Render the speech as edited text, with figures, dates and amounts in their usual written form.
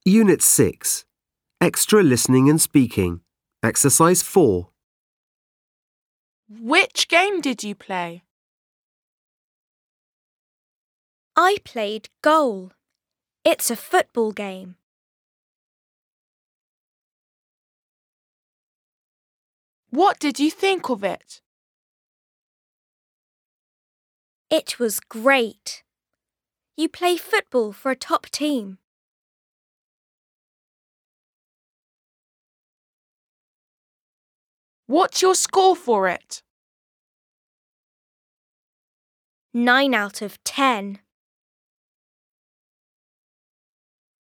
Unit 6. Extra listening and speaking. Exercise 4. Which game did you play? I played goal. It's a football game. What did you think of it? It was great. You play football for a top team. What's your score for it? 9 out of 10.